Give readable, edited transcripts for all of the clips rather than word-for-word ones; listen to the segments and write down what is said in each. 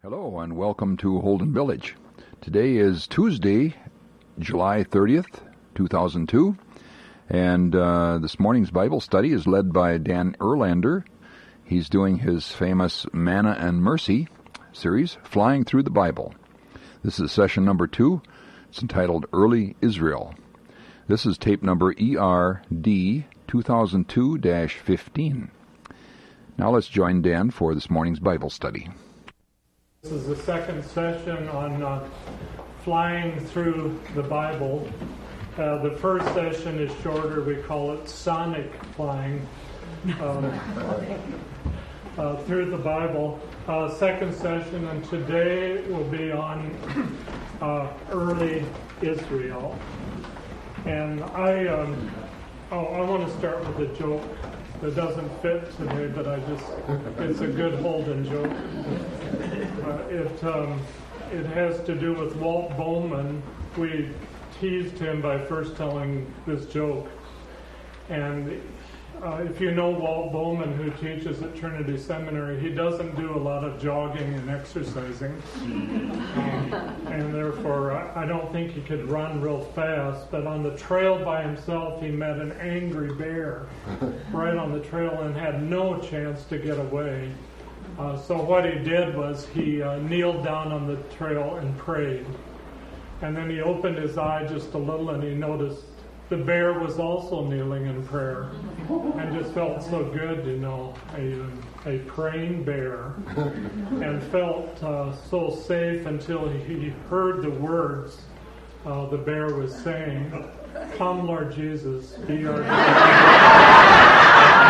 Hello and welcome to Holden Village. Today is Tuesday, July 30th, 2002, and this morning's Bible study is led by Dan Erlander. He's doing his famous Manna and Mercy series, Flying Through the Bible. This is session number 2. It's entitled Early Israel. This is tape number ERD 2002-15. Now let's join Dan for this morning's Bible study. This is the second session on flying through the Bible. The first session is shorter. We call it sonic flying through the Bible. Second session, and today will be on early Israel. And I want to start with a joke that doesn't fit today, but it's a good Holden joke. It has to do with Walt Bowman. We teased him by first telling this joke. And if you know Walt Bowman, who teaches at Trinity Seminary, he doesn't do a lot of jogging and exercising. And therefore, I don't think he could run real fast. But on the trail by himself, he met an angry bear right on the trail and had no chance to get away. So what he did was he kneeled down on the trail and prayed. And then he opened his eye just a little and he noticed the bear was also kneeling in prayer. And just felt so good, a praying bear. And felt so safe until he heard the words the bear was saying, "Come, Lord Jesus, be our God."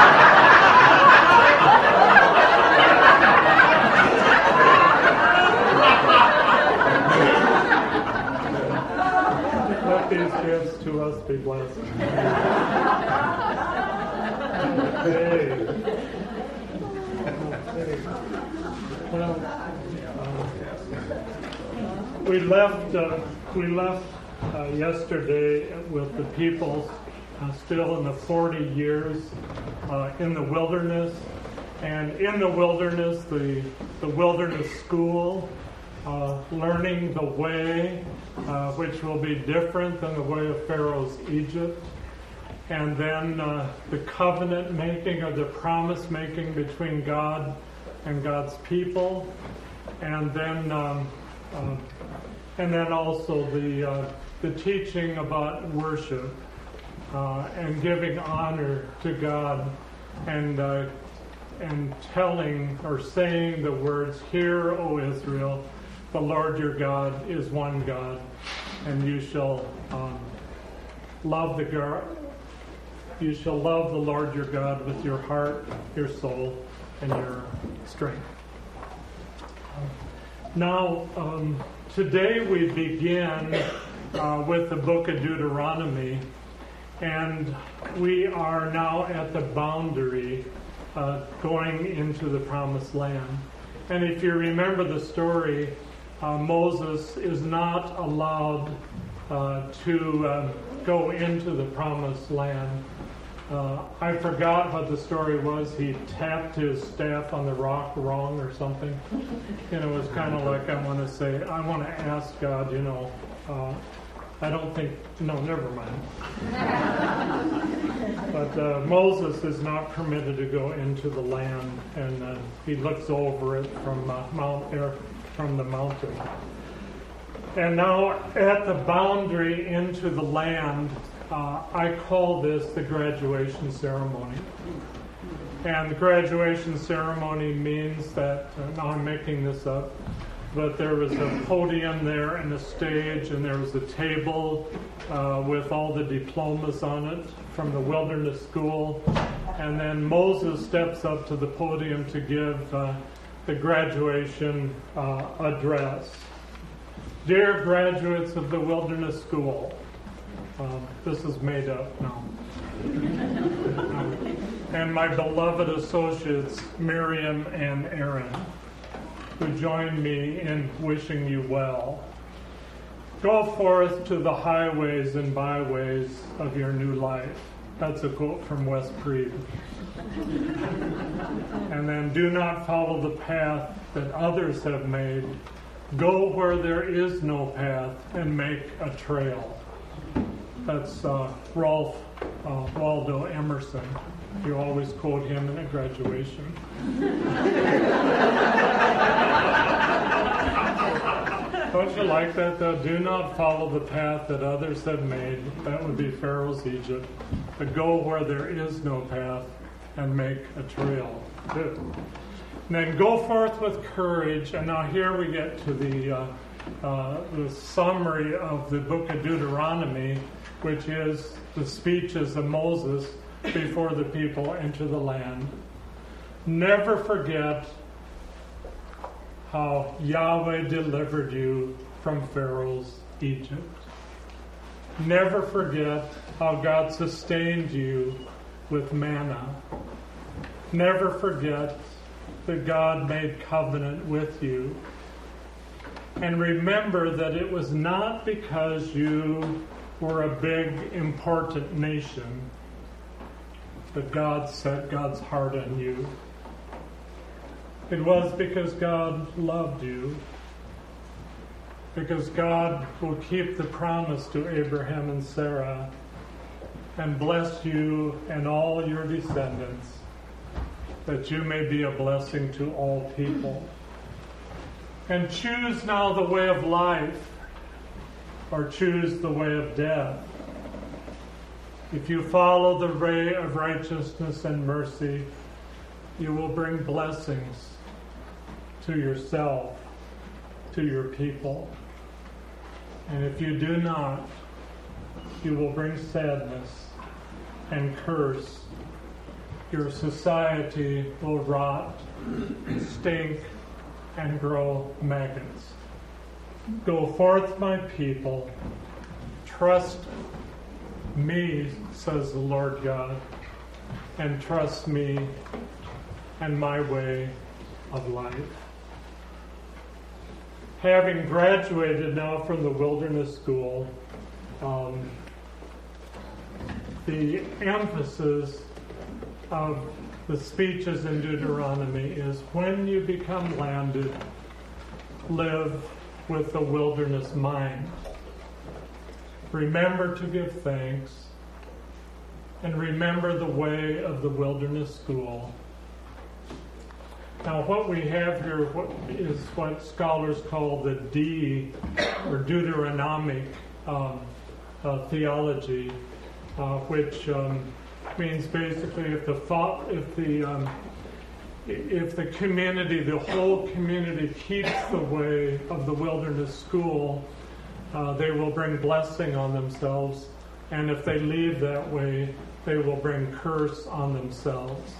These gifts to us be blessed. Okay. Well, we left yesterday with the people still in the 40 years in the wilderness, and in the wilderness, the wilderness school. Learning the way, which will be different than the way of Pharaoh's Egypt, and then the covenant making or the promise making between God and God's people, and then also the teaching about worship and giving honor to God, and telling or saying the words, "Hear, O Israel, the Lord your God is one God, and you shall love the Lord your God with your heart, your soul, and your strength." Now, today we begin with the book of Deuteronomy, and we are now at the boundary going into the promised land. And if you remember the story, Moses is not allowed to go into the promised land. I forgot what the story was. He tapped his staff on the rock wrong or something. And it was kind of like, I want to ask God, I don't think, no, never mind. But Moses is not permitted to go into the land, and he looks over it from the mountain. And now at the boundary into the land, I call this the graduation ceremony. And the graduation ceremony means that, now I'm making this up, but there was a podium there and a stage, and there was a table with all the diplomas on it from the wilderness school. And then Moses steps up to the podium to give the graduation address. Dear graduates of the wilderness school, this is made up now. And my beloved associates, Miriam and Aaron, who join me in wishing you well. Go forth to the highways and byways of your new life. That's a quote from Wes Creed. And then do not follow the path that others have made. Go where there is no path and make a trail. That's Ralph Waldo Emerson. You always quote him in a graduation. Don't you like that, though? Do not follow the path that others have made. That would be Pharaoh's Egypt. But go where there is no path and make a trail. Good. And then go forth with courage. And now here we get to the summary of the book of Deuteronomy, which is the speeches of Moses before the people enter the land. Never forget how Yahweh delivered you from Pharaoh's Egypt. Never forget how God sustained you with manna. Never forget that God made covenant with you. And remember that it was not because you were a big, important nation that God set God's heart on you. It was because God loved you. Because God will keep the promise to Abraham and Sarah and bless you and all your descendants, that you may be a blessing to all people. And choose now the way of life, or choose the way of death. If you follow the way of righteousness and mercy, you will bring blessings to yourself, to your people. And if you do not, you will bring sadness and curse. Your society will rot, stink, and grow maggots. Go forth, my people. Trust me, says the Lord God, and trust me and my way of life. Having graduated now from the wilderness school, the emphasis of the speeches in Deuteronomy is when you become landed, live with a wilderness mind. Remember to give thanks, and remember the way of the wilderness school. Now, what we have here is what scholars call the or Deuteronomic theology, which means basically if the community, the whole community, keeps the way of the wilderness school, they will bring blessing on themselves, and if they leave that way, they will bring curse on themselves.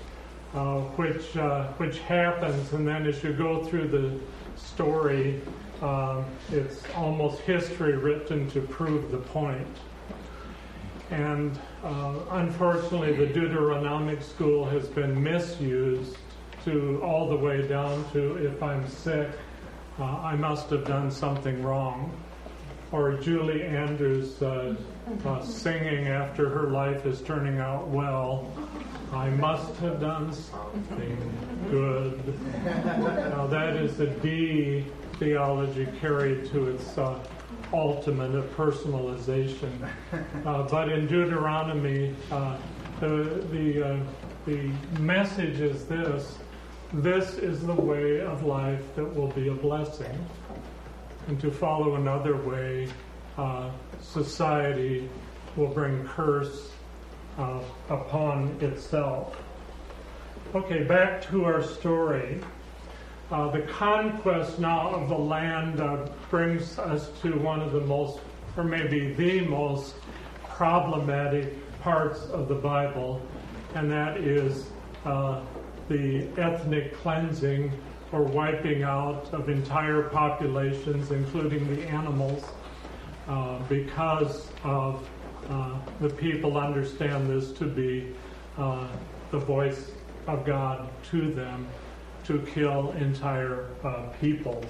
Which happens, and then as you go through the story, it's almost history written to prove the point. And unfortunately, the Deuteronomic school has been misused to all the way down to, if I'm sick, I must have done something wrong. Or Julie Andrews singing after her life is turning out well, I must have done something good. Now that is a D theology carried to its ultimate of personalization. But in Deuteronomy, the message is this: this is the way of life that will be a blessing. And to follow another way, society will bring curse upon itself. Okay, back to our story. The conquest now of the land brings us to one of the most, or maybe the most problematic parts of the Bible, and that is the ethnic cleansing or wiping out of entire populations, including the animals, because of the people understand this to be the voice of God to them, to kill entire peoples.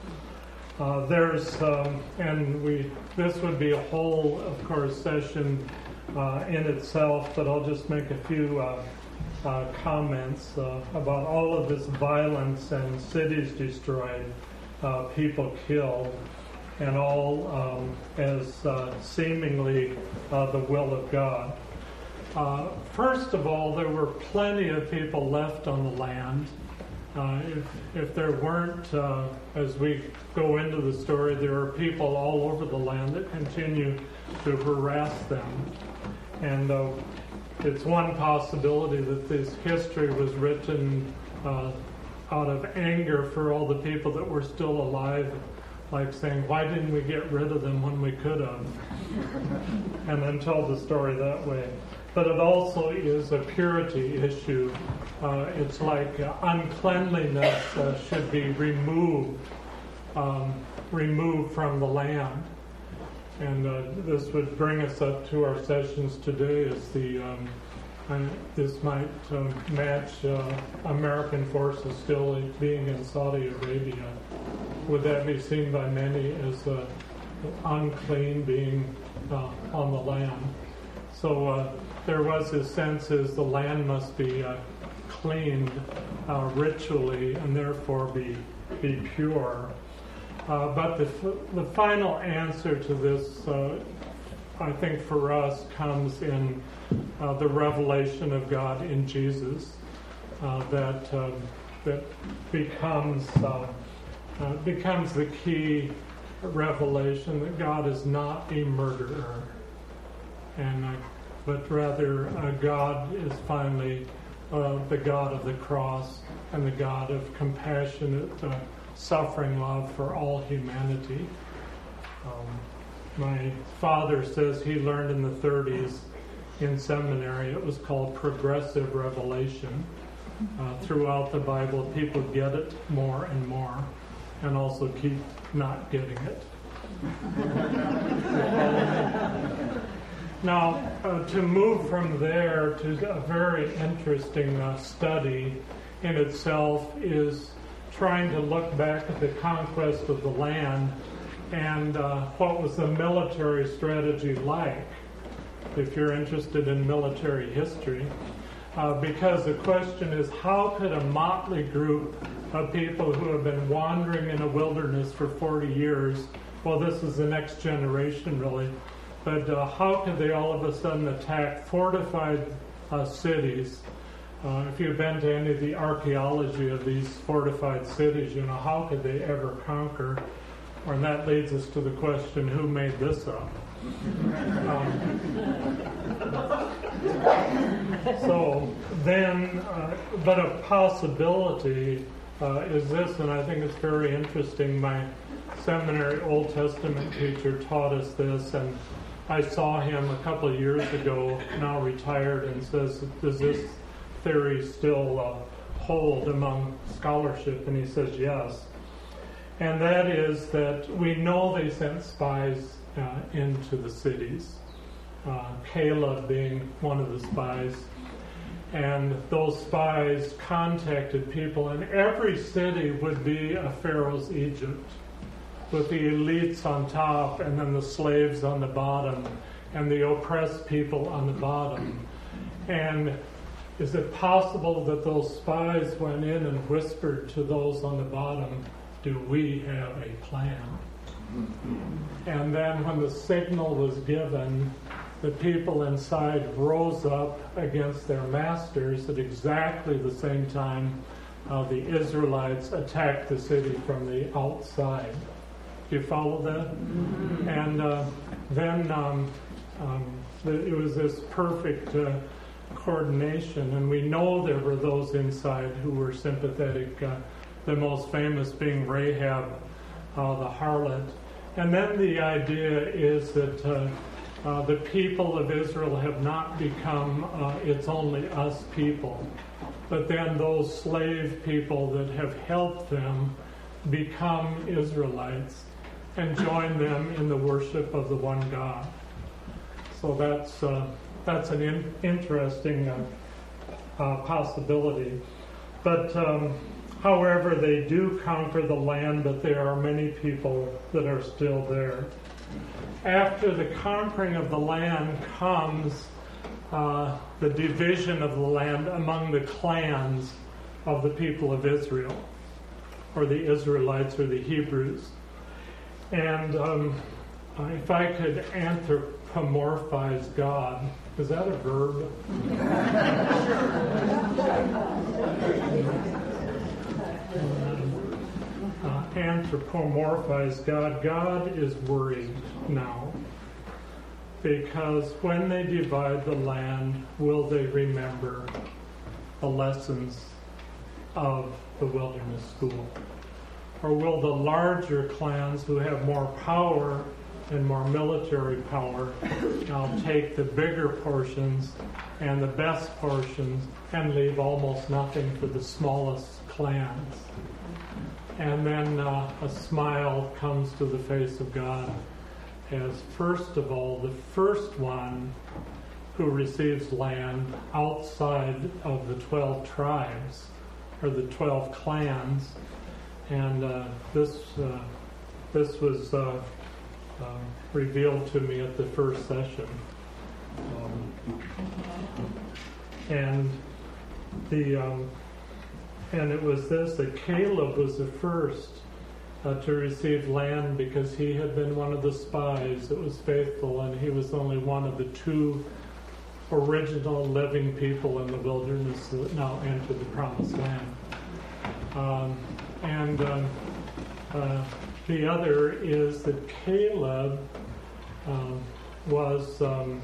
This would be a whole, of course, session in itself, but I'll just make a few comments about all of this violence and cities destroyed, people killed, and all as seemingly the will of God. First of all, there were plenty of people left on the land. If there weren't, as we go into the story, there are people all over the land that continue to harass them. And it's one possibility that this history was written out of anger for all the people that were still alive, like saying, why didn't we get rid of them when we could have? And then tell the story that way. But it also is a purity issue. It's like uncleanliness should be removed from the land. And this would bring us up to our sessions today as this might match American forces still being in Saudi Arabia. Would that be seen by many as unclean being on the land? So there was this sense as the land must be cleaned ritually and therefore be pure. But the final answer to this, I think for us, comes in the revelation of God in Jesus that becomes the key revelation that God is not a murderer, but rather God is finally the God of the cross and the God of compassionate suffering love for all humanity. My father says he learned in the 30s in seminary, it was called progressive revelation. Throughout the Bible, people get it more and more, and also keep not getting it. Now, to move from there to a very interesting study in itself is trying to look back at the conquest of the land and what was the military strategy like, if you're interested in military history. Because the question is, how could a motley group of people who have been wandering in a wilderness for 40 years, well, this is the next generation really, but how could they all of a sudden attack fortified cities? If you've been to any of the archaeology of these fortified cities, how could they ever conquer? And that leads us to the question, who made this up? So then, but a possibility is this, and I think it's very interesting. My seminary Old Testament teacher taught us this, and I saw him a couple of years ago, now retired, and says, does this theory still hold among scholarship? And he says yes. And that is that we know they sent spies into the cities, Caleb being one of the spies. And those spies contacted people, and every city would be a Pharaoh's Egypt, with the elites on top and then the slaves on the bottom and the oppressed people on the bottom. And is it possible that those spies went in and whispered to those on the bottom, do we have a plan? And then when the signal was given, the people inside rose up against their masters at exactly the same time the Israelites attacked the city from the outside. Do you follow that? Mm-hmm. And then it was this perfect coordination, and we know there were those inside who were sympathetic, the most famous being Rahab, the harlot. And then the idea is that the people of Israel have not become it's only us people, but then those slave people that have helped them become Israelites and join them in the worship of the one God. So that's an interesting possibility. But however, they do conquer the land, but there are many people that are still there. After the conquering of the land comes the division of the land among the clans of the people of Israel, or the Israelites, or the Hebrews. And if I could anthropomorphize God, is that a verb? Anthropomorphize God. God is worried now, because when they divide the land, will they remember the lessons of the wilderness school? Or will the larger clans who have more power and more military power now take the bigger portions and the best portions and leave almost nothing for the smallest clans? And then a smile comes to the face of God, as first of all, the first one who receives land outside of the 12 tribes, or the 12 clans, and this was revealed to me at the first session, and it was this, that Caleb was the first to receive land, because he had been one of the spies that was faithful, and he was only one of the 2 original living people in the wilderness that now entered the promised land. The other is that Caleb was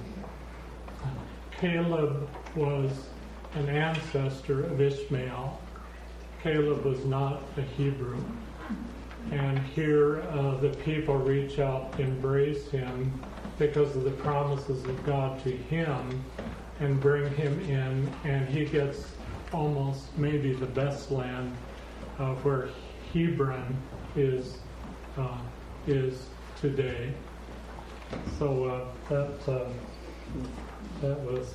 an ancestor of Ishmael. Caleb was not a Hebrew. And here the people reach out to embrace him because of the promises of God to him and bring him in, and he gets almost maybe the best land where Hebron is today. So that was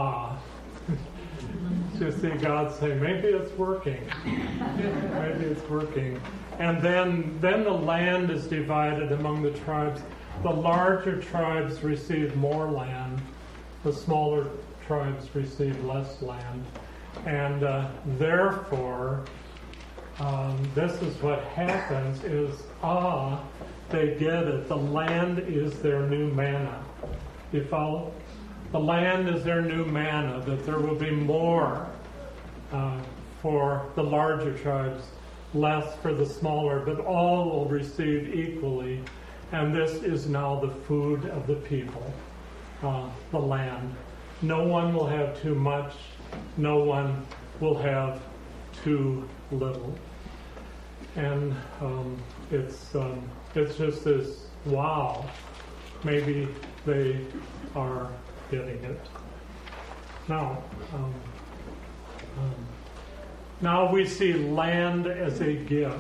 to see God say, maybe it's working. Maybe it's working. And then the land is divided among the tribes. The larger tribes receive more land. The smaller tribes receive less land. And therefore, this is what happens is, they get it. The land is their new manna. You follow? The land is their new manna, that there will be more for the larger tribes, less for the smaller, but all will receive equally. And this is now the food of the people, the land. No one will have too much. No one will have too little. And it's just this, wow, maybe they are getting it. Now we see land as a gift.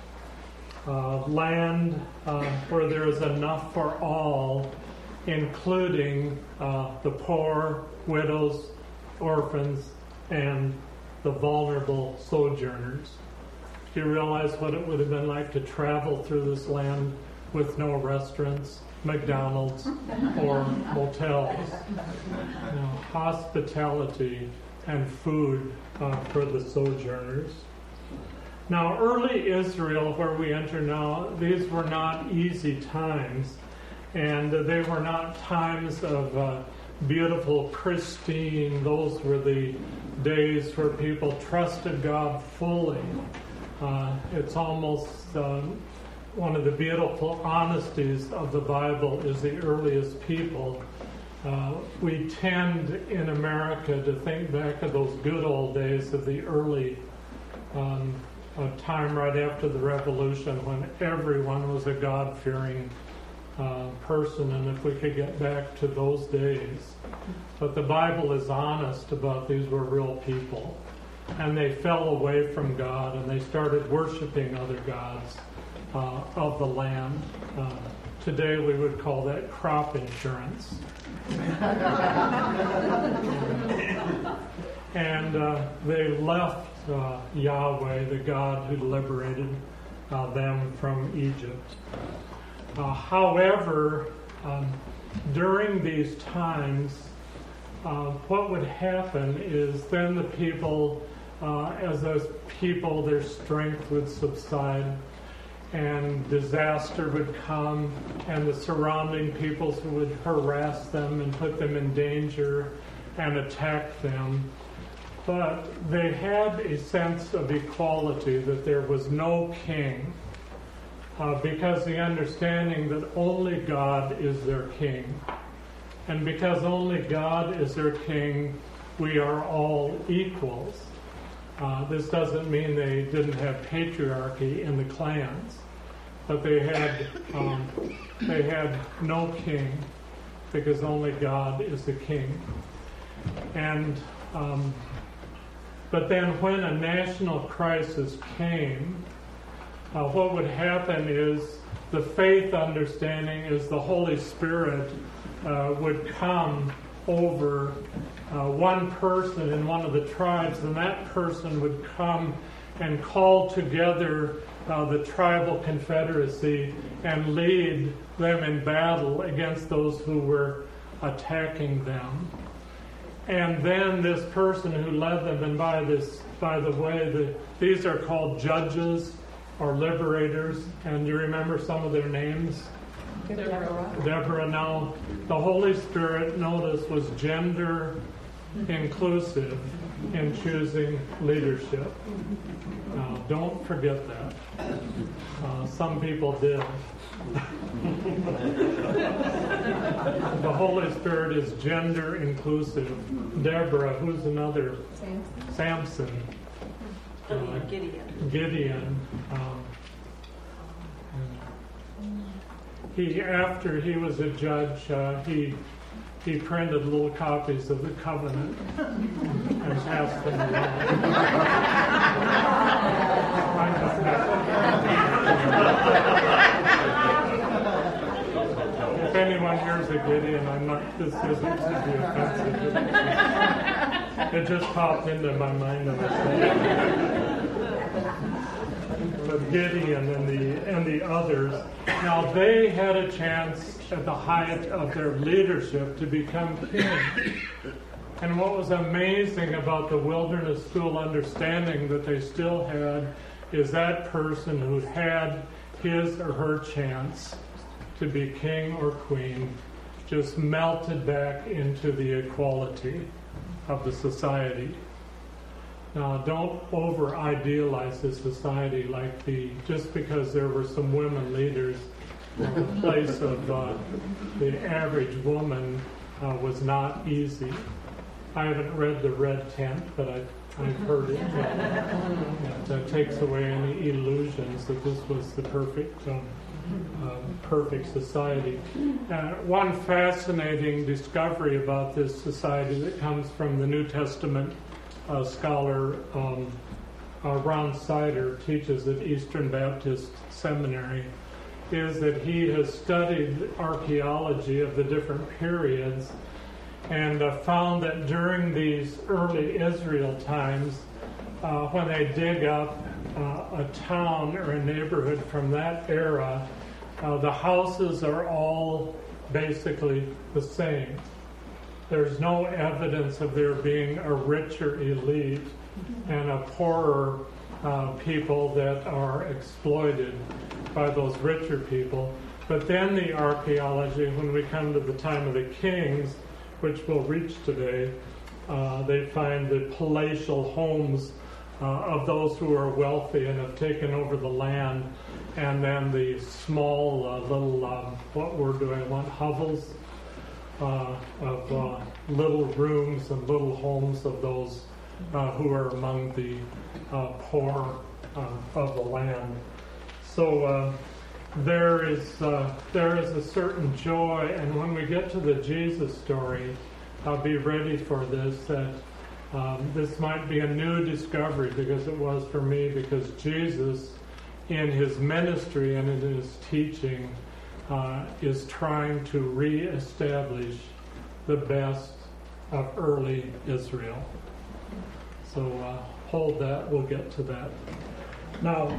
Land where there is enough for all, including the poor, widows, orphans, and the vulnerable sojourners. Do you realize what it would have been like to travel through this land with no restaurants, McDonald's, or motels? Hospitality and food for the sojourners. Now, early Israel, where we enter now, these were not easy times, and they were not times of beautiful, pristine. Those were the days where people trusted God fully. It's almost one of the beautiful honesties of the Bible is the earliest people. We tend in America to think back of those good old days of the early time right after the Revolution, when everyone was a God-fearing person, and if we could get back to those days. But the Bible is honest about these were real people. And they fell away from God, and they started worshiping other gods of the land. Today we would call that crop insurance. And they left Yahweh, the God who liberated them from Egypt. However, during these times, what would happen is then the people, as those people, their strength would subside, and disaster would come, and the surrounding peoples would harass them and put them in danger and attack them. But they had a sense of equality, that there was no king, because the understanding that only God is their king. And because only God is their king, we are all equals. This doesn't mean they didn't have patriarchy in the clans, but they had no king, because only God is the king. And but then when a national crisis came, what would happen is the faith understanding is the Holy Spirit would come over one person in one of the tribes, and that person would come and call together the tribal confederacy and lead them in battle against those who were attacking them. And then this person who led them, and by the way, these are called judges or liberators, and you remember some of their names? Deborah. Now, the Holy Spirit, notice, was gender inclusive in choosing leadership. Don't forget that. Some people did. The Holy Spirit is gender inclusive. Deborah, who's another? Samson. Gideon. After he was a judge, he printed little copies of the covenant and passed them along. If anyone hears a Gideon, this isn't to be offensive. It just popped into my mind. But Gideon and the others, now they had a chance at the height of their leadership to become king. And what was amazing about the wilderness school understanding that they still had is that person who had his or her chance to be king or queen just melted back into the equality of the society. Now, don't over-idealize the society like just because there were some women leaders, the place of the average woman was not easy. I haven't read The Red Tent, but I've heard it. It takes away any illusions that this was the perfect society. One fascinating discovery about this society that comes from the New Testament scholar Ron Sider teaches at Eastern Baptist Seminary is that he has studied archaeology of the different periods and found that during these early Israel times, when they dig up a town or a neighborhood from that era, the houses are all basically the same. There's no evidence of there being a richer elite and a poorer people that are exploited by those richer people. But then the archaeology, when we come to the time of the kings, which we'll reach today, they find the palatial homes of those who are wealthy and have taken over the land, and then the small little, what word do I want, hovels of little rooms and little homes of those who are among the poor of the land. So there is a certain joy, and when we get to the Jesus story, be ready for this, that this might be a new discovery, because it was for me, because Jesus, in his ministry and in his teaching, is trying to reestablish the best of early Israel. So hold that, we'll get to that. Now,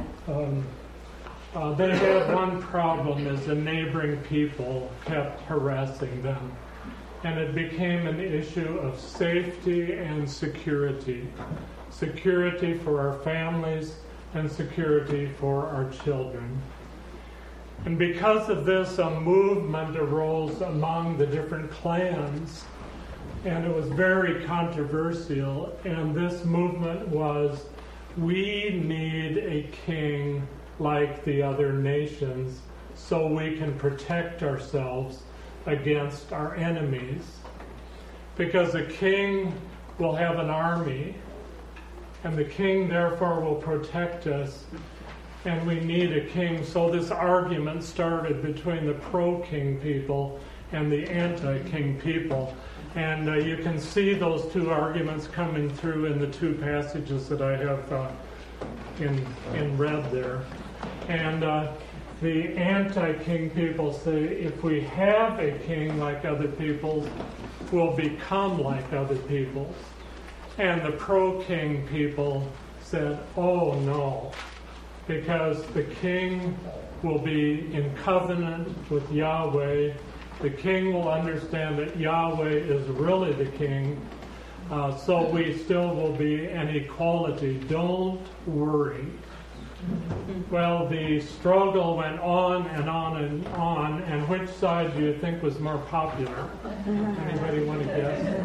they had one problem, is the neighboring people kept harassing them. and it became an issue of safety and security. Security for our families and security for our children. And because of this, a movement arose among the different clans, and it was very controversial. And this movement was, we need a king like the other nations so we can protect ourselves against our enemies. Because a king will have an army, and the king therefore will protect us, and we need a king. So this argument started between the pro-king people and the anti-king people. And you can see those two arguments coming through in the two passages that I have in red there. And the anti-king people say, if we have a king like other people's, we'll become like other people's. And the pro-king people said, oh no, because the king will be in covenant with Yahweh. The king will understand that Yahweh is really the king. So we still will be an equality. Don't worry. Well, the struggle went on and on and on. And which side do you think was more popular? Anybody want to guess?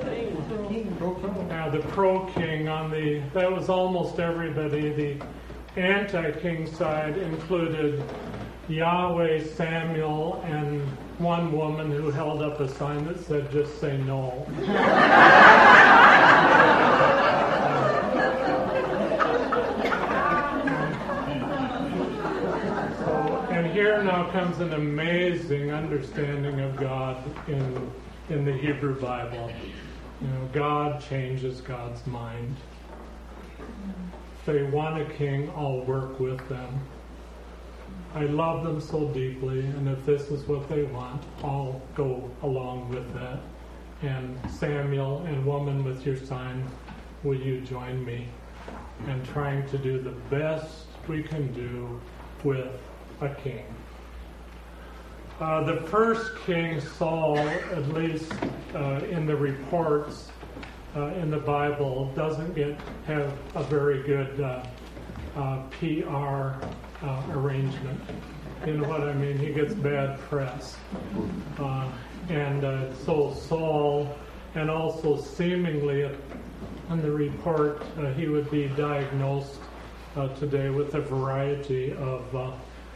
The pro-king that was almost everybody. The anti-king side included Yahweh, Samuel, and one woman who held up a sign that said, just say no. And here now comes an amazing understanding of God in the Hebrew Bible. God changes God's mind. If they want a king, I'll work with them. I love them so deeply, and if this is what they want, I'll go along with that. And Samuel and woman with your sign, will you join me in trying to do the best we can do with a king? The first king, Saul, at least in the reports in the Bible, doesn't have a very good PR arrangement. You know what I mean? He gets bad press. So Saul, and also seemingly in the report, he would be diagnosed today with a variety of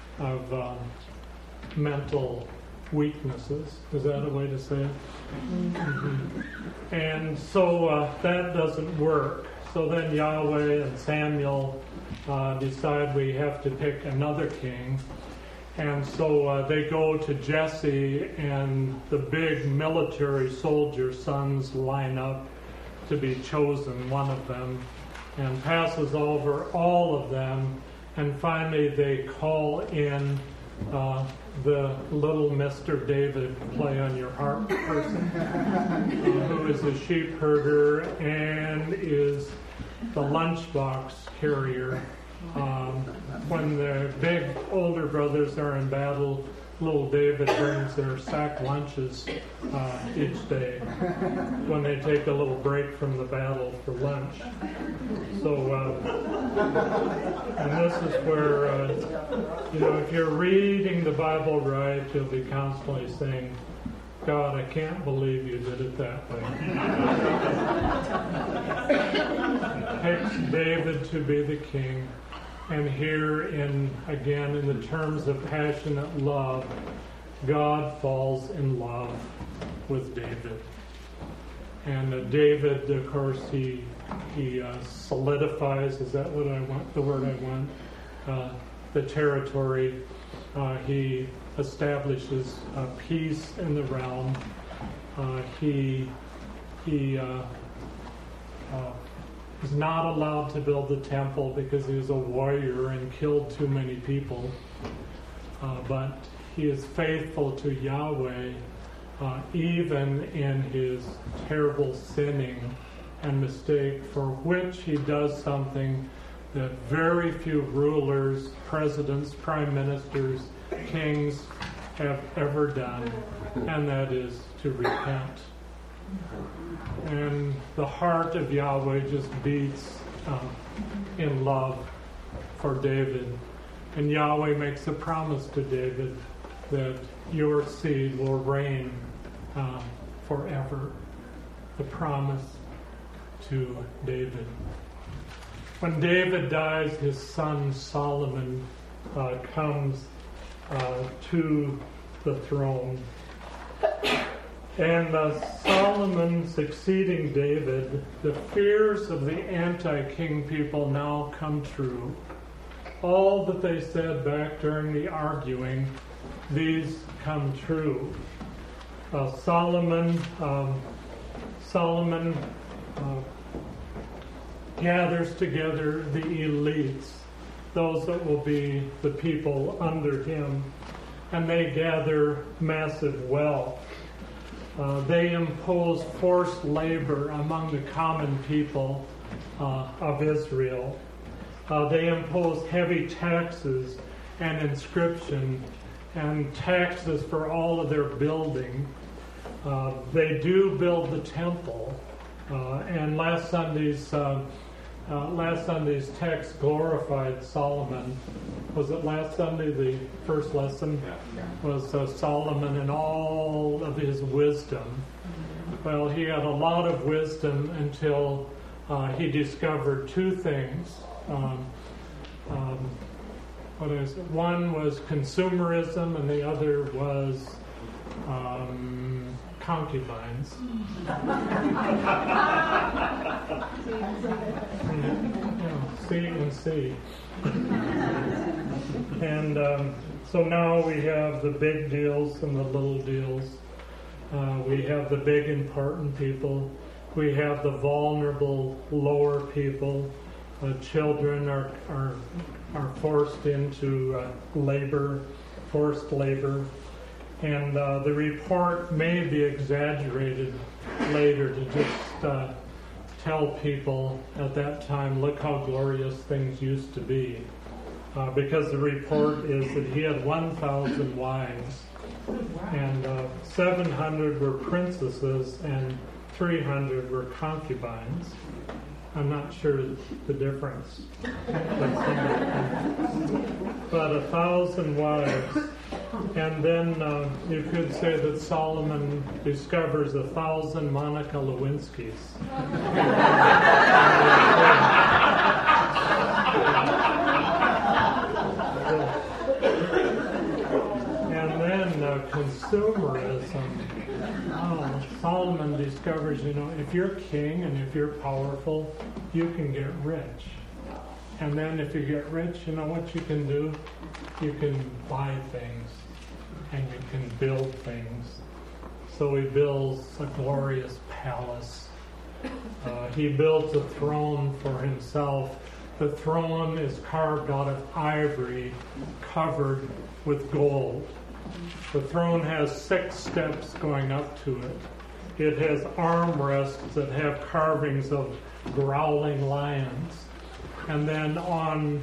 mental weaknesses. Is that a way to say it? Mm-hmm. And so that doesn't work. So then Yahweh and Samuel decide we have to pick another king. And so they go to Jesse, and the big military soldier sons line up to be chosen, one of them, and passes over all of them. And finally they call in the little Mr. David, play on your harp person, who is a sheep herder and is the lunchbox carrier. When the big older brothers are in battle, little David brings their sack lunches each day when they take a little break from the battle for lunch. So, and this is where, if you're reading the Bible right, you'll be constantly saying, God, I can't believe you did it that way. Picks David to be the king. And here, again, in the terms of passionate love, God falls in love with David. And David, of course, he solidifies, is that what I want, the word I want, the territory. He establishes peace in the realm. He is not allowed to build the temple because he was a warrior and killed too many people. But he is faithful to Yahweh even in his terrible sinning and mistake, for which he does something that very few rulers, presidents, prime ministers, kings have ever done, and that is to repent. And the heart of Yahweh just beats in love for David. And Yahweh makes a promise to David that your seed will reign forever. The promise to David. When David dies, his son Solomon comes to the throne. And Solomon succeeding David, the fears of the anti-king people now come true. All that they said back during the arguing, these come true. Solomon gathers together the elites, those that will be the people under him, and they gather massive wealth. They impose forced labor among the common people of Israel. They impose heavy taxes and inscription and taxes for all of their building. They do build the temple, and last Sunday's text glorified Solomon. Was it last Sunday? The first lesson was Solomon and all of his wisdom. Well, he had a lot of wisdom until he discovered two things. One was consumerism, and the other was concubines. C and C. And so now we have the big deals and the little deals. We have the big important people. We have the vulnerable lower people. Children are forced into forced labor. And the report may be exaggerated later to just tell people at that time, look how glorious things used to be. Because the report is that he had 1,000 wives, and 700 were princesses, and 300 were concubines. I'm not sure the difference. But 1,000 wives. And then you could say that Solomon discovers 1,000 Monica Lewinskys. And then consumerism. Solomon discovers, if you're king and if you're powerful, you can get rich. And then if you get rich, you know what you can do? You can buy things and you can build things. So he builds a glorious palace. He builds a throne for himself. The throne is carved out of ivory, covered with gold. The throne has 6 steps going up to it. It has armrests that have carvings of growling lions. And then on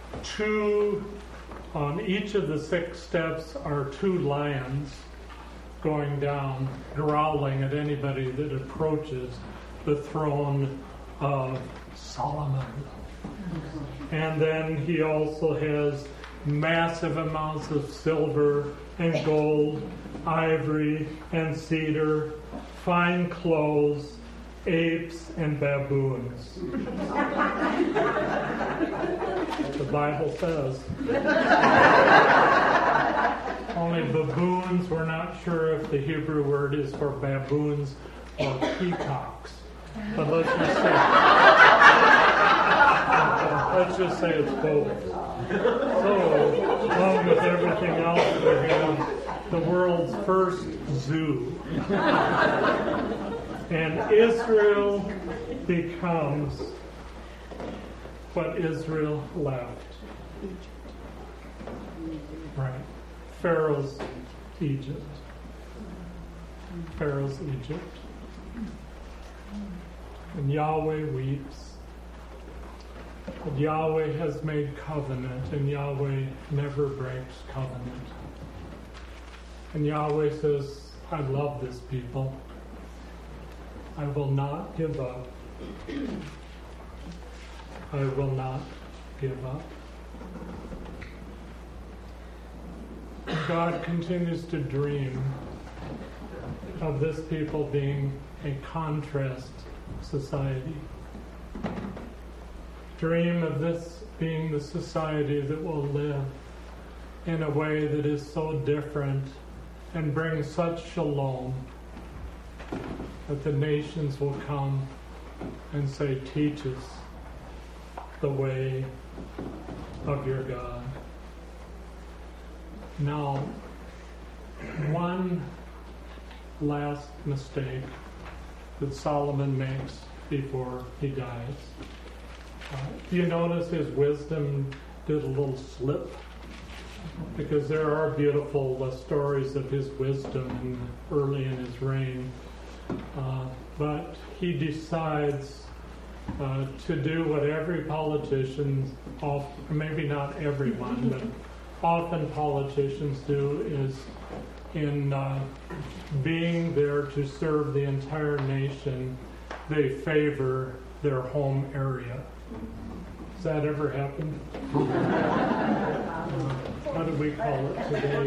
each of the 6 steps are 2 lions going down, growling at anybody that approaches the throne of Solomon. And then he also has massive amounts of silver and gold, ivory and cedar, fine clothes, apes and baboons. The Bible says. Only baboons, we're not sure if the Hebrew word is for baboons or peacocks. But let's just say it's both. So, along with everything else, we have the world's first zoo. And Israel becomes what Israel left. Right. Pharaoh's Egypt. Pharaoh's Egypt. And Yahweh weeps. But Yahweh has made covenant, and Yahweh never breaks covenant. And Yahweh says, I love this people. I will not give up. I will not give up. God continues to dream of this people being a contrast society. Dream of this being the society that will live in a way that is so different and bring such shalom that the nations will come and say, teach us the way of your God. Now, one last mistake that Solomon makes before he dies. You notice his wisdom did a little slip, because there are beautiful stories of his wisdom early in his reign. But he decides to do what every politician, maybe not everyone, but often politicians do, is in being there to serve the entire nation, they favor their home area. Has that ever happened? What do we call it today?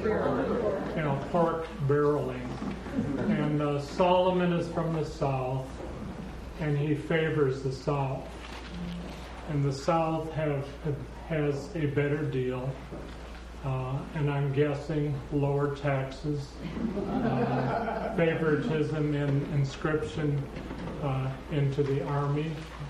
Pork barreling. And Solomon is from the south, and he favors the south. And the south has a better deal, and I'm guessing lower taxes, favoritism in inscription into the army,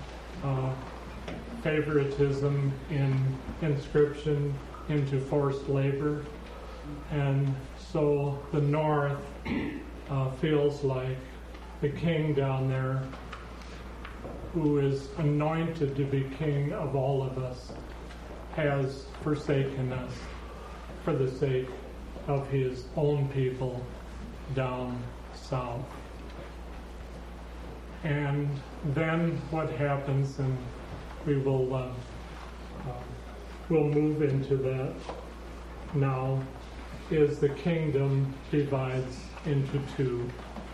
favoritism in inscription into forced labor. And so the North feels like the king down there, who is anointed to be king of all of us, has forsaken us for the sake of his own people down south. And then what happens, and we will we'll move into that now, is the kingdom divides into two.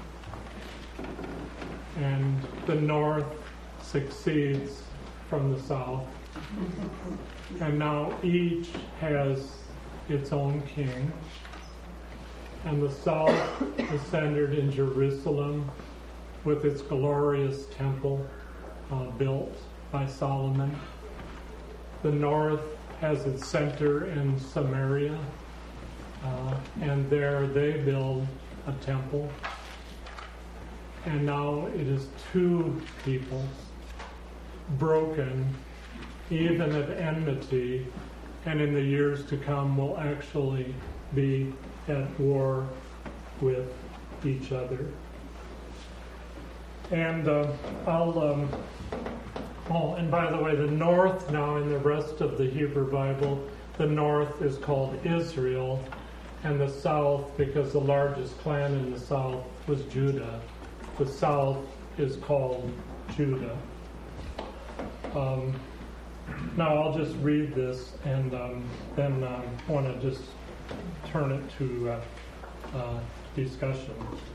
And the north succeeds from the south. And now each has its own king. And the south is centered in Jerusalem with its glorious temple built by Solomon. The north has its center in Samaria, and there they build a temple. And now it is two peoples, broken, even at enmity, and in the years to come will actually be at war with each other. And and by the way, the north now in the rest of the Hebrew Bible, the north is called Israel, and the south, because the largest clan in the south was Judah, the south is called Judah. Now I'll just read this, and then I want to just turn it to discussion.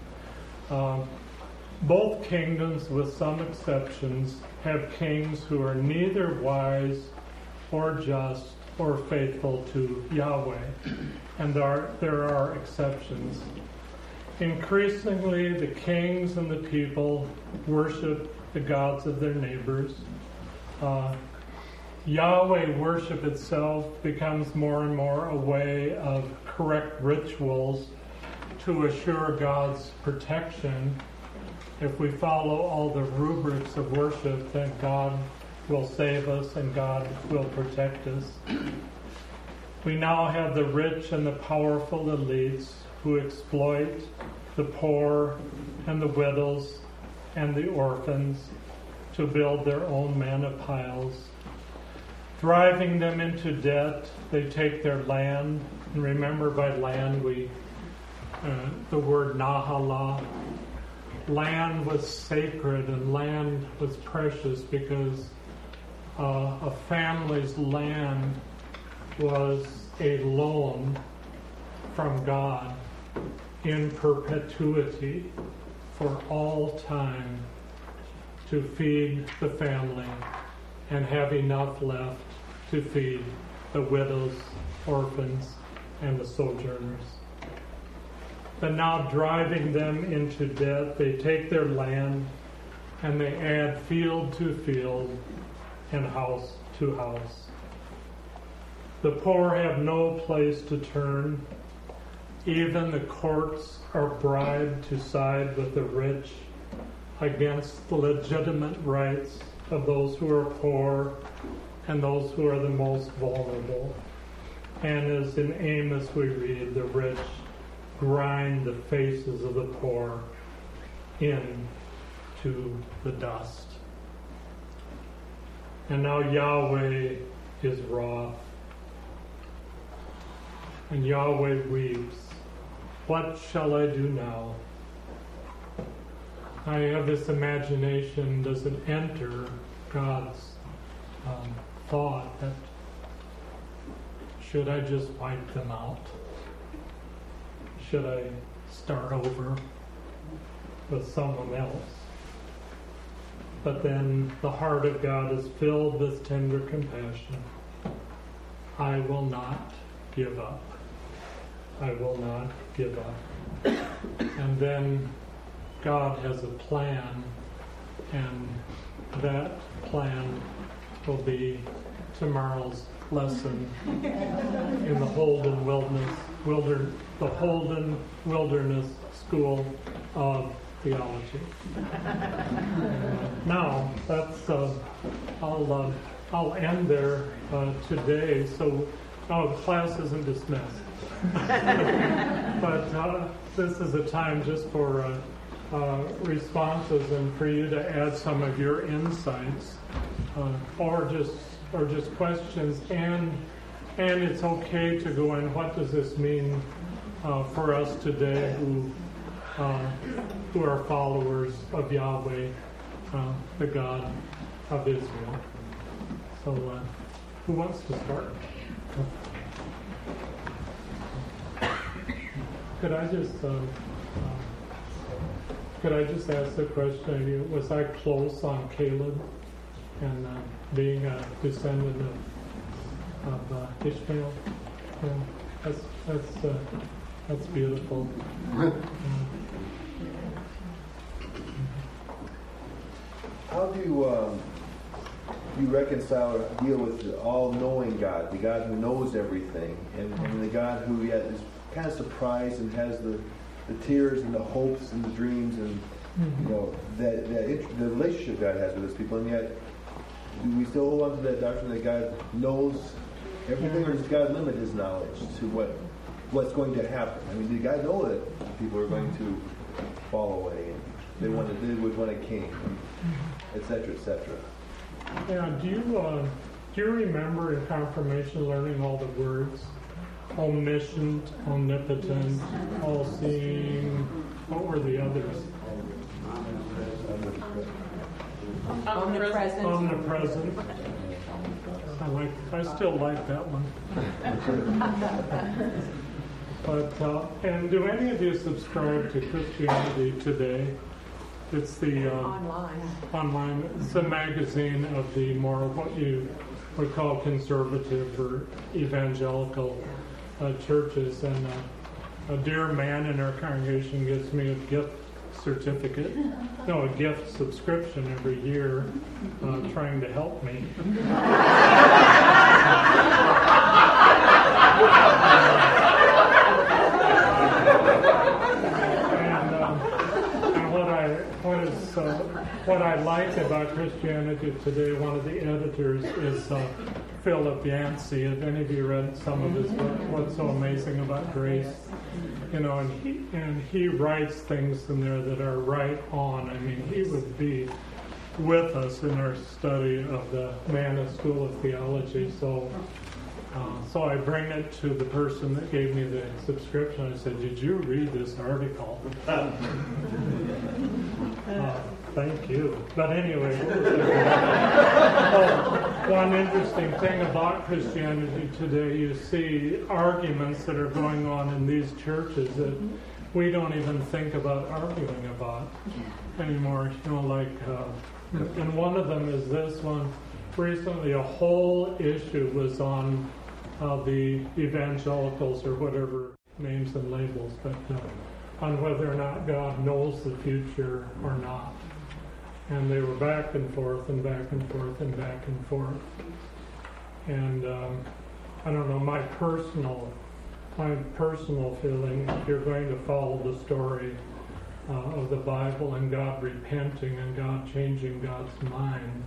Both kingdoms, with some exceptions, have kings who are neither wise or just or faithful to Yahweh, and there are exceptions. Increasingly, the kings and the people worship the gods of their neighbors. Yahweh worship itself becomes more and more a way of correct rituals to assure God's protection. If we follow all the rubrics of worship, then God will save us and God will protect us. We now have the rich and the powerful elites who exploit the poor and the widows and the orphans to build their own manna piles. Driving them into debt, they take their land. And remember, by land, the word nahalah. Land was sacred and land was precious because a family's land was a loan from God. in perpetuity for all time to feed the family and have enough left to feed the widows, orphans, and the sojourners. But now driving them into debt, they take their land and they add field to field and house to house. The poor have no place to turn. Even the courts are bribed to side with the rich against the legitimate rights of those who are poor and those who are the most vulnerable. And as in Amos we read, the rich grind the faces of the poor into the dust. And now Yahweh is wroth. And Yahweh weeps. What shall I do now? I have this imagination, does it enter God's thought that should I just wipe them out? Should I start over with someone else? But then the heart of God is filled with tender compassion. I will not give up. I will not give up. And then God has a plan, and that plan will be tomorrow's lesson in the Holden Wilderness School of Theology. Now, that's I'll end there today. So, the class isn't dismissed. But this is a time just for responses and for you to add some of your insights, or just questions. And it's okay to go in. What does this mean for us today, who are followers of Yahweh, the God of Israel? So, who wants to start? Could I just ask the question? Was I close on Caleb and being a descendant of Ishmael? Yeah, that's beautiful. How do you reconcile or deal with the all-knowing God, the God who knows everything, and the God who yet is kind of surprised and has the tears and the hopes and the dreams and the relationship God has with His people, and yet do we still hold on to that doctrine that God knows everything, or does God limit His knowledge to what's going to happen? I mean, did God know that people are going to fall away and they would want a king, etc., etc.? Yeah. Do you remember in confirmation learning all the words? Omniscient, omnipotent, all-seeing. What were the others? Omnipresent. Omnipresent. I still like that one. But and do any of you subscribe to Christianity Today? It's the online. It's a magazine of the more what you would call conservative or evangelical churches, and a dear man in our congregation gives me a gift subscription every year, trying to help me. What I like about Christianity Today, one of the editors is Philip Yancey. Have any of you read some of his work? What's so amazing about grace? And he writes things in there that are right on. I mean, he would be with us in our study of the Manna School of Theology. So I bring it to the person that gave me the subscription. I said, "Did you read this article?" Thank you. But anyway, one interesting thing about Christianity today, you see arguments that are going on in these churches that we don't even think about arguing about anymore. And one of them is this one. Recently, a whole issue was on the evangelicals, or whatever names and labels, but on whether or not God knows the future or not. And they were back and forth and back and forth and back and forth. And I don't know, my personal feeling, if you're going to follow the story of the Bible and God repenting and God changing God's mind,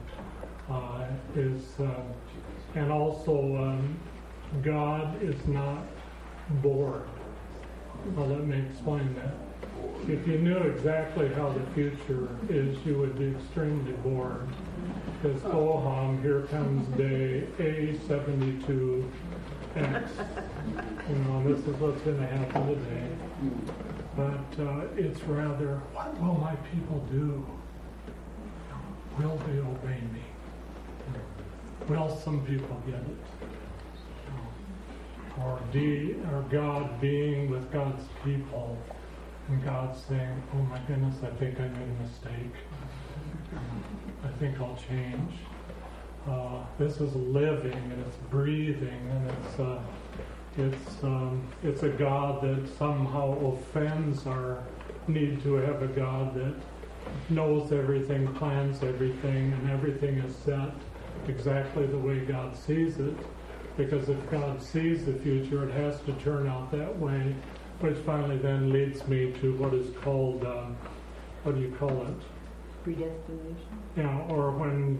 and also God is not bored. Well, let me explain that. If you knew exactly how the future is, you would be extremely bored. Because, here comes day A72X. This is what's going to happen today. But it's rather, what will my people do? Will they obey me? Will some people get it? Or God being with God's people, and God saying, oh my goodness, I think I made a mistake. I think I'll change. This is living, and it's breathing, and it's a God that somehow offends our need to have a God that knows everything, plans everything, and everything is set exactly the way God sees it. Because if God sees the future, it has to turn out that way, which finally then leads me to what is called, what do you call it? Predestination. Yeah, or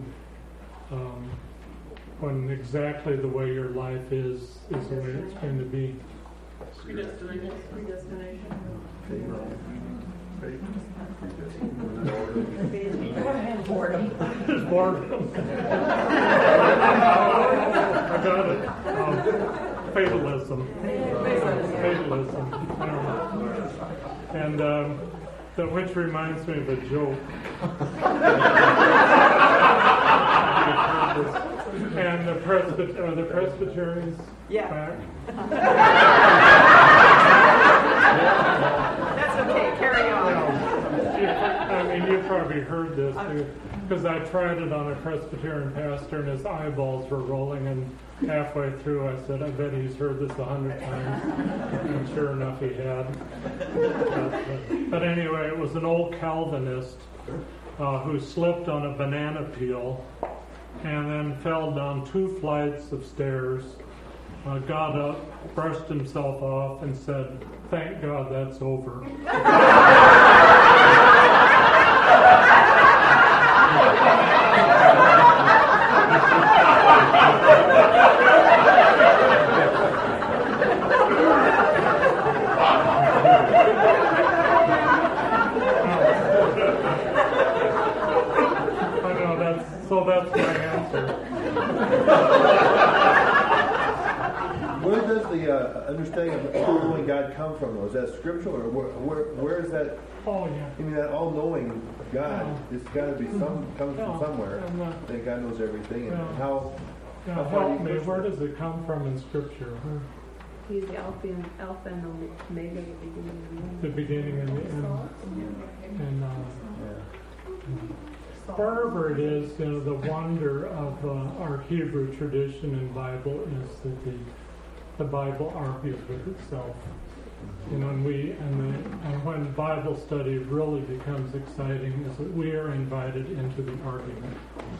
when exactly the way your life is the way it's going to be. Predestination. Boredom. Boredom. I got it. Fatalism. And which reminds me of a joke. And the Presbyterians back? That's okay, carry on. You probably heard this, because I tried it on a Presbyterian pastor, and his eyeballs were rolling, and halfway through I said, I bet he's heard this 100 times. And sure enough, he had. But anyway, it was an old Calvinist who slipped on a banana peel and then fell down 2 flights of stairs, got up, brushed himself off, and said, thank God that's over. So that's my answer. Where does the understanding of knowing God come from, though? Is that scriptural, or where is that? Oh, yeah. I mean, that all-knowing God, it's got to be comes from somewhere. That God knows everything, and how help me. Where does it come from in Scripture? He's the Alpha and Omega, the beginning and the end. And wherever it is, the wonder of our Hebrew tradition and Bible is that the Bible argues with itself. And when Bible study really becomes exciting, is that we are invited into the argument.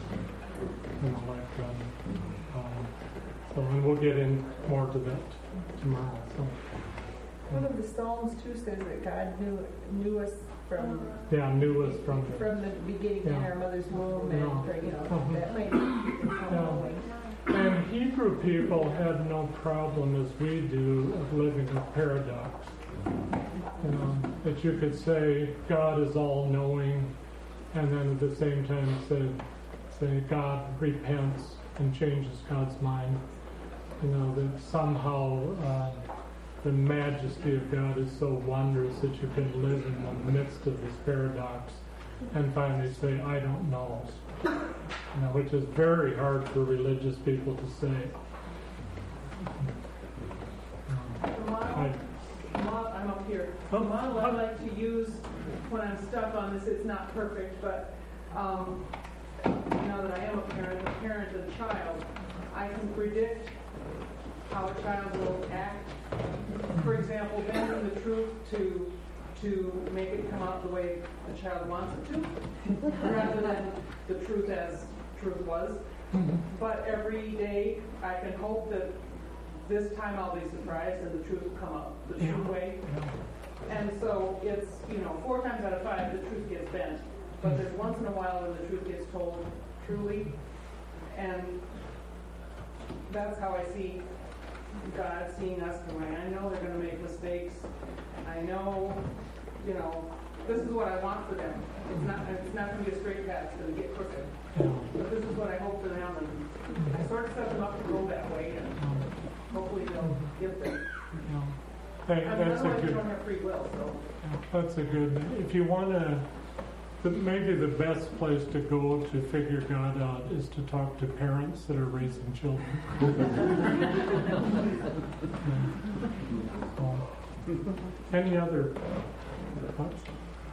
And we'll get in more to that tomorrow. So. One of the Psalms too says that God knew us from the beginning in our mother's womb, and that might be And Hebrew people had no problem, as we do, of living with paradox. That you could say God is all-knowing, and then at the same time say God repents and changes God's mind. That somehow the majesty of God is so wondrous that you can live in the midst of this paradox and finally say, I don't know. Which is very hard for religious people to say. I'm up here. The model I like to use when I'm stuck on this, it's not perfect, but now that I am a parent of a child, I can predict how a child will act. For example, bending the truth to make it come out the way the child wants it to, rather than the truth as truth was. But every day I can hope that this time I'll be surprised and the truth will come out the true way. And so it's, 4 times out of 5 the truth gets bent. But there's once in a while when the truth gets told truly. And that's how I see God seeing us going. I know they're going to make mistakes. I know, this is what I want for them. It's not going to be a straight path. It's going to get crooked. But this is what I hope for them. And I sort of set them up to go that way. And hopefully they'll get there. That's otherwise you don't have free will. So. That's a good. If you want to, maybe the best place to go to figure God out is to talk to parents that are raising children. Any other thoughts?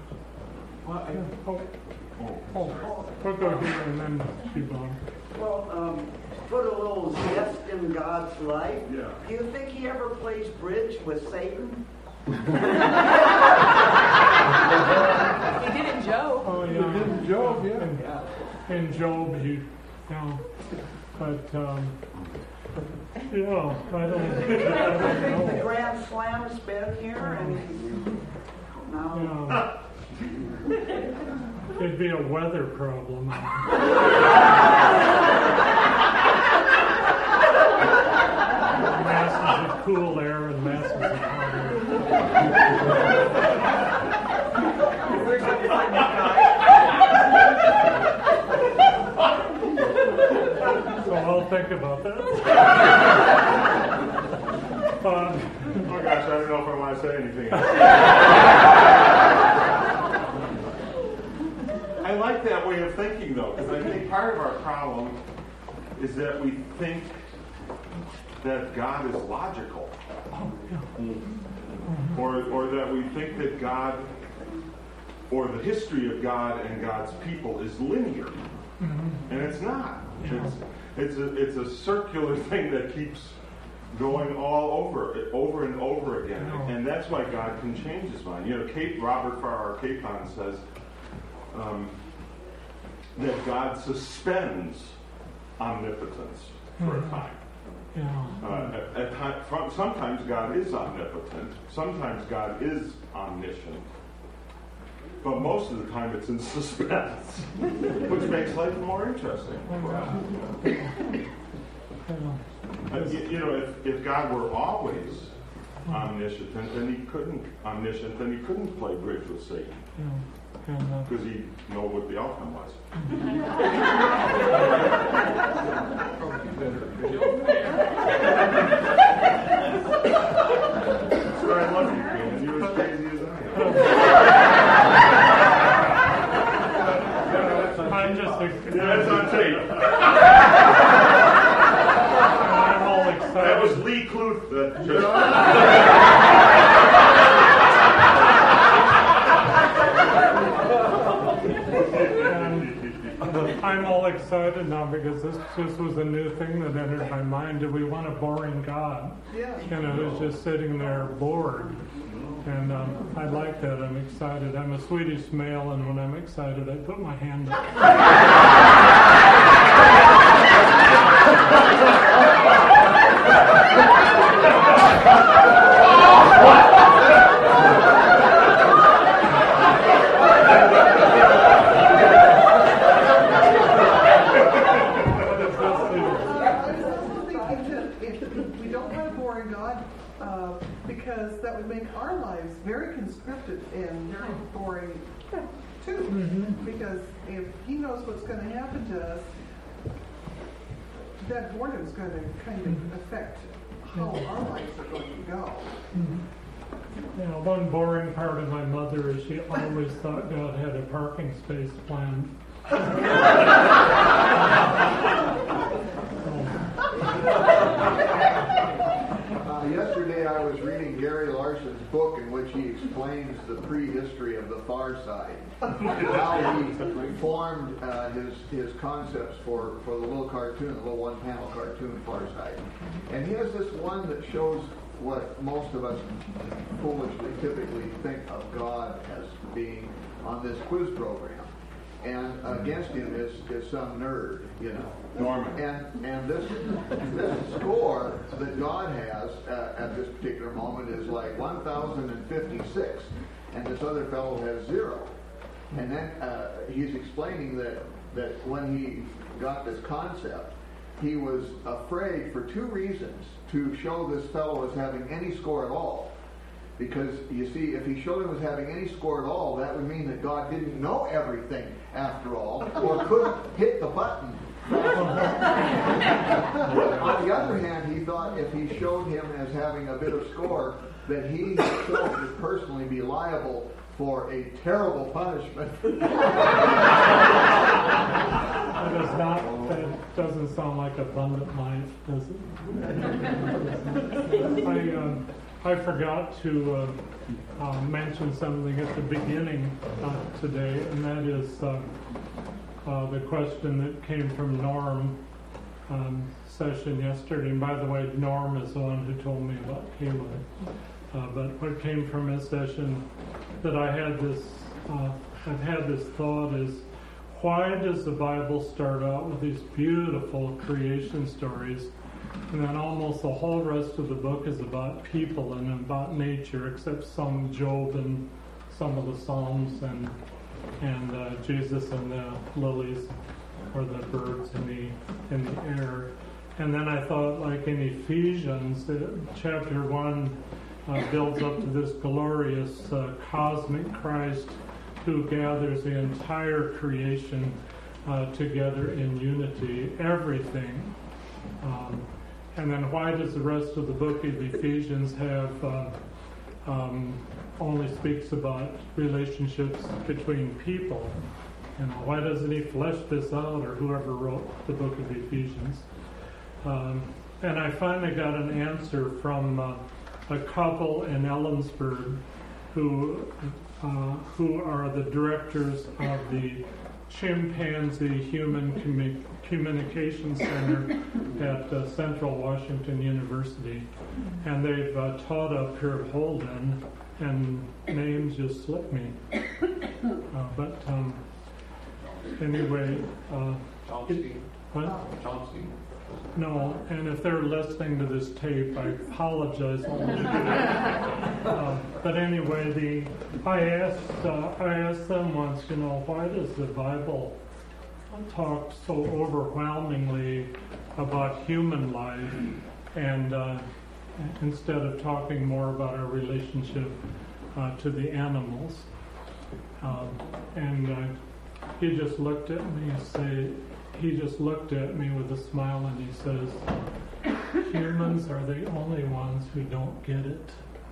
We'll go here and then keep on. Well, put a little zest in God's life. Yeah. Do you think he ever plays bridge with Satan? He did in Job. Oh, yeah. He did in Job, yeah. In Job, but I don't know. The Grand Slam's been here, and now. It'd be a weather problem. Masses of cool air and masses of hot air. So I'll think about that. Oh gosh, I don't know if I want to say anything. I like that way of thinking, though, because I think part of our problem is that we think that God is logical, or that we think that God, or the history of God and God's people is linear, and it's not. It's a circular thing that keeps going all over and over again, and that's why God can change his mind. Robert Farrar Capon says that God suspends omnipotence for a time. Sometimes God is omnipotent, sometimes God is omniscient, but most of the time it's in suspense, which makes life more interesting for us. If God were always omniscient, then he couldn't play bridge with Satan. Because he'd know what the outcome was. So I love you, Queen. You're as crazy as I am. I'm just that's on tape. I'm all excited. That was Lee Kluth. I'm all excited now because this was a new thing that entered my mind. Do we want a boring God? Who's just sitting there bored? And I like that. I'm excited. I'm a Swedish male, and when I'm excited, I put my hand up. Because that would make our lives very conscripted and very boring too. Because if he knows what's going to happen to us, that boredom is going to kind of affect how our lives are going to go. one boring part of my mother is she always thought God had a parking space planned. Yesterday I was reading Gary Larson's book in which he explains the prehistory of the Far Side, how he formed his concepts for the little cartoon, the little one-panel cartoon Far Side. And he has this one that shows what most of us foolishly typically think of God as being on this quiz program. And against him is some nerd, Norman. And this score that God has at this particular moment is like 1,056, and this other fellow has 0. And then he's explaining that when he got this concept, he was afraid for 2 reasons to show this fellow as having any score at all. Because, you see, if he showed him as having any score at all, that would mean that God didn't know everything after all, or couldn't hit the button. On the other hand, he thought if he showed him as having a bit of score, that he himself would personally be liable for a terrible punishment. That doesn't sound like abundant life, does it? I forgot to mention something at the beginning today, and that is the question that came from Norm session yesterday. And by the way, Norm is the one who told me about Caleb. But what came from his session that I've had this thought is, why does the Bible start out with these beautiful creation stories, and then almost the whole rest of the book is about people and about nature, except some Job and some of the Psalms and Jesus and the lilies or the birds in the air. And then I thought, like in Ephesians, chapter 1 builds up to this glorious cosmic Christ who gathers the entire creation together in unity, everything. And then why does the rest of the book of Ephesians have only speaks about relationships between people? Why doesn't he flesh this out, or whoever wrote the book of Ephesians? And I finally got an answer from a couple in Ellensburg who are the directors of the Chimpanzee Human Communication Center at Central Washington University. And they've taught up here at Holden, and names just slip me. But anyway, what? No, and if they're listening to this tape, I apologize. But anyway, I asked them once, why does the Bible talk so overwhelmingly about human life, and instead of talking more about our relationship to the animals? And he just looked at me with a smile, and he says, humans are the only ones who don't get it.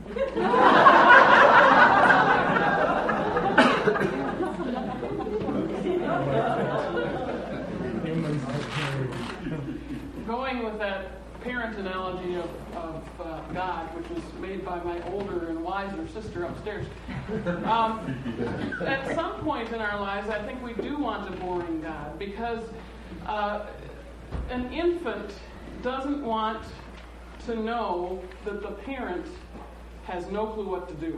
Going with that parent analogy of God, which was made by my older and wiser sister upstairs. At some point in our lives, I think we do want a boring God, because an infant doesn't want to know that the parent has no clue what to do.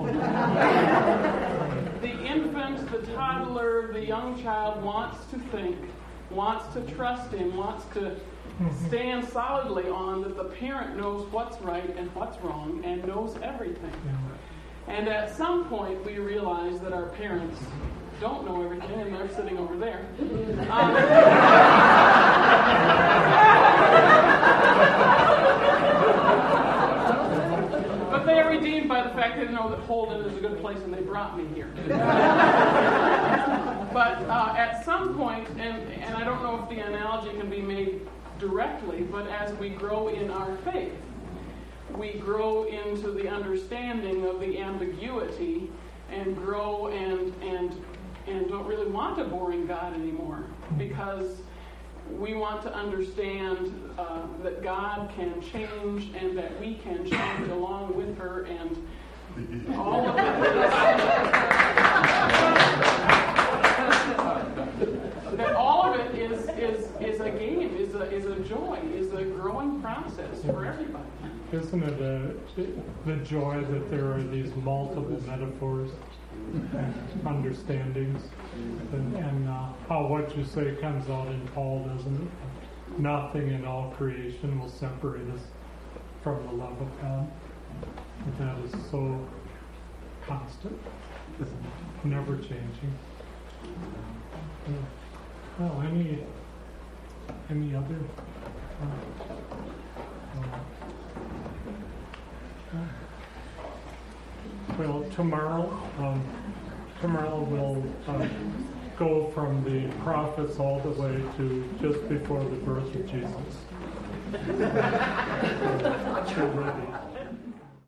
The infant, the toddler, the young child wants to think, wants to trust him, wants to stand solidly on that the parent knows what's right and what's wrong and knows everything. And at some point we realize that our parents don't know everything, and they're sitting over there. But they are redeemed by the fact that they know that Holden is a good place and they brought me here. But at some point, and I don't know if the analogy can be made directly, but as we grow in our faith, we grow into the understanding of the ambiguity and grow and don't really want a boring God anymore, because we want to understand that God can change and that we can change along with her, and all of it that all of it is a game, is a joy, is a growing process for everybody. Isn't it the joy that there are these multiple metaphors and understandings, and how what you say comes out in Paul, doesn't it? Nothing in all creation will separate us from the love of God. That is so constant, never changing. Well, any other? Well, tomorrow we'll go from the prophets all the way to just before the birth of Jesus. So, get ready.